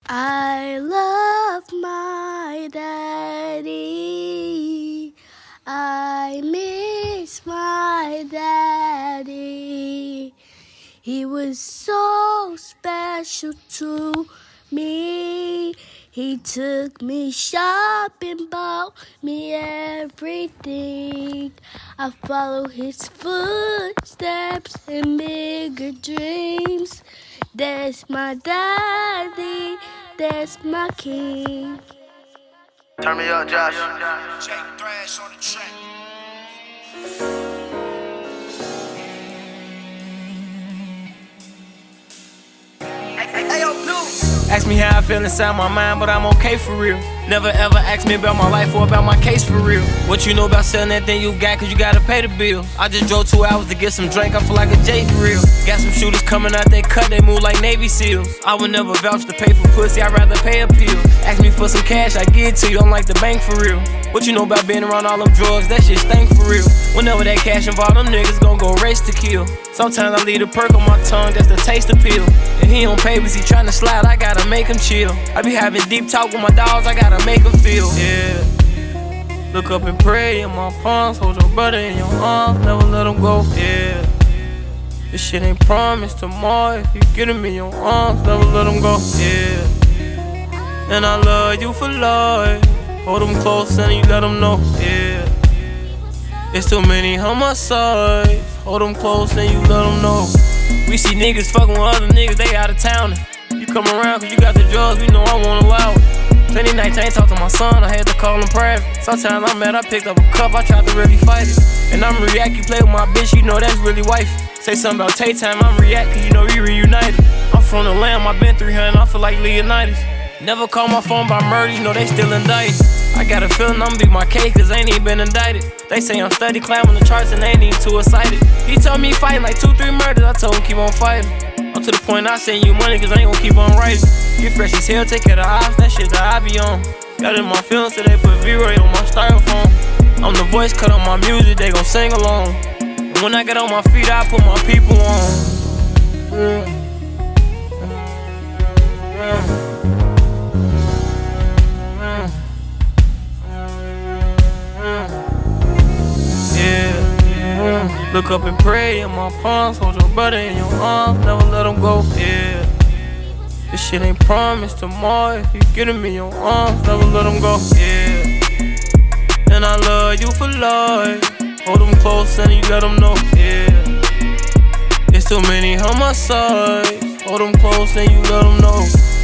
I love my daddy. I miss my daddy. He was so special to me. He took me shopping, bought me everything. I follow his footsteps and bigger dreams. That's my daddy, that's my king. Turn me up, Josh. Jake Thrash on the track. Hey, yo, Blue. Ask me how I feel inside my mind, but I'm okay for real. Never ever ask me about my life or about my case for real. What you know about selling that thing you got, cause you gotta pay the bill. I just drove 2 hours to get some drink, I feel like a J for real. Got some shooters coming out, they cut, they move like Navy SEALs. I would never vouch to pay for pussy, I'd rather pay a pill. Ask me for some cash, I give it to you, I'm like the bank for real. What you know about being around all them drugs, that shit stink for real. Whenever that cash involved, them niggas gon' go race to kill. Sometimes I leave a perk on my tongue, that's the taste appeal. If he on papers, he tryna slide, I gotta make him chill. I be having deep talk with my dogs, I gotta make him feel. Yeah. Look up and pray in my palms, hold your brother in your arms, never let him go. Yeah. This shit ain't promised tomorrow, if you get him in your arms, never let him go. Yeah. And I love you for life. Hold him close and you let him know. Yeah. It's too many homicides. Hold them close and you let them know. We see niggas fucking with other niggas, they out of town. You come around cause you got the drugs, we know I won't allow it. Plenty nights I ain't talk to my son, I had to call him private. Sometimes I'm mad, I picked up a cup, I tried to really fight it. And I'm react, you play with my bitch, you know that's really wife. Say something about Tay time, I'm react cause you know we reunited. I'm from the Lamb, I been 300, I feel like Leonidas. Never call my phone by murder, you know they still indicted. I got a feeling I'ma beat my case cause I ain't even been indicted. They say I'm steady climbing the charts and they ain't even too excited. He told me he fighting like 2-3 murders, I told him keep on fighting. I'm to the point I send you money cause I ain't gon' keep on writing. Get fresh as hell, take care of the ops, that shit that I be on. Got in my feelings so they put V-Ray on my styrofoam. I'm the voice, cut on my music, they gon' sing along. And when I get on my feet, I put my people on. Look up and pray in my palms, hold your brother in your arms, never let him go, yeah. This shit ain't promised tomorrow, if you get him in your arms, never let him go, yeah. And I love you for life, hold him close and you let him know, yeah. It's too many homicides, hold him close and you let him know.